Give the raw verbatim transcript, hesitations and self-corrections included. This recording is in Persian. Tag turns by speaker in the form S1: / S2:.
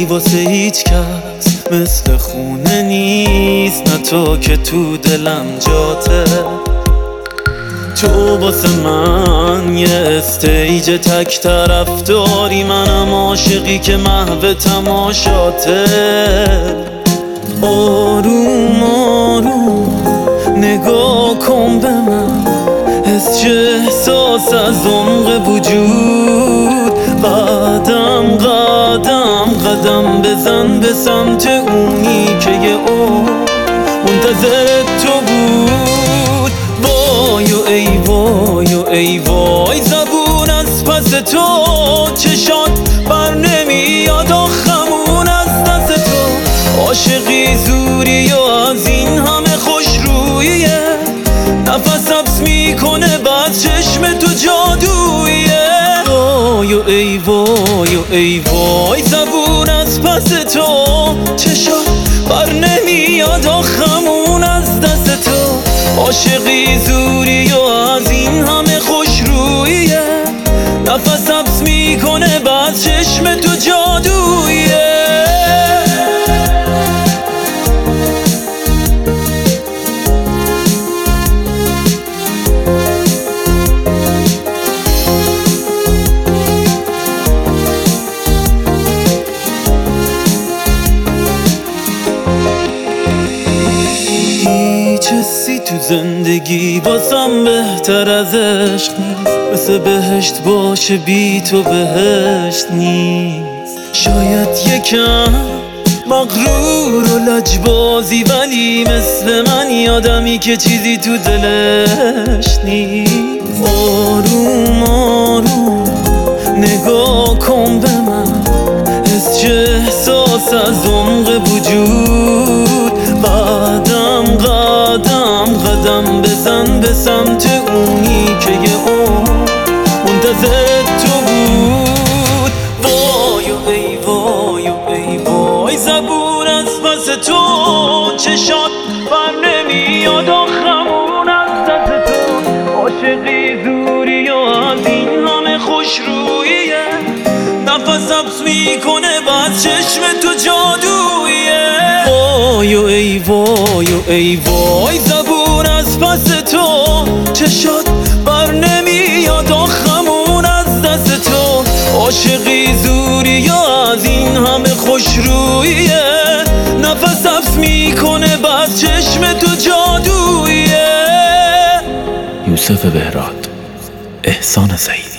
S1: عشقی واسه هیچ کس مثل خونه نیست، نه تو که تو دلم جاته. تو واسه من یه استیج تک طرف داری، منم عاشقی که محو تماشاته. آروم آروم نگاه کن به من، حس چه احساس از عمق وجود. قدم قدم قدم بزن به سمت اونی که یه عمر منتظر تو بود. وای و ای وای و ای وای، زبون از پس تو چشات بر نمیاد، آخمون از دست تو. عاشقی زوری و از این همه خوش رویه، نفس حبس میکنه بعد چشم تو جادویه. وای و ای وای و ای وای، زبون از پس تو چشات بر نمیاد، آخمون از دست تو. عاشقی زوری و از این همه خوش رویه، نفس حبس میکنه بعد چشم تو جادویه. چیزی تو زندگی واسم بهتر از عشق نیست، مثل بهشت باشه بی تو بهشت نیست. شاید یکم مغرور و لجبازی، ولی مثل من یادمی که چیزی تو دلش نیست. آروم آروم نگاه کن به من، حس چه احساس از عمق وجود. قدم قدم قدم بزن به سمت اونی که یه عمر منتظر تو بود. وای و ای وای و ای وای، زبون از پس تو چشات بر نمیاد، آخمون از دست تو. عاشقی زوری و از این همه خوش رویه، نفس حبس میکنه بعد چشم تو جادویه. وای و ای وای و ای وای، زبون از پس تو چشات بر نمیاد، آخمون از دست تو. عاشقی زوری و از این همه خوش رویه، نفس حبس میکنه بعد چشم تو جادویه.
S2: یوسف بهراد، احسان سعید.